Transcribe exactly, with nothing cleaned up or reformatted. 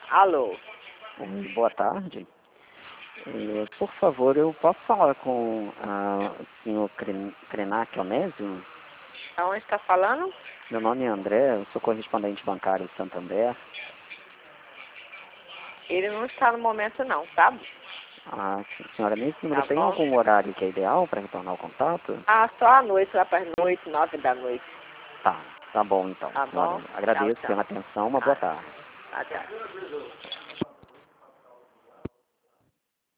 Alô? Oi, boa tarde. Eh, por favor, eu posso falar com ah, o senhor Kren- Krenak Onésio? Aonde está falando? Meu nome é André, eu sou correspondente bancário de Santander. Ele não está no momento não, tá? A senhora, nesse número Tá tem bom? algum horário que é ideal para retornar o contato? Ah, só à noite, lá para as noite, nove da noite. Tá, tá bom então, Tá senhora. bom? Tchau, Agradeço tchau. pela atenção, uma boa Ah, tarde. tá, tchau.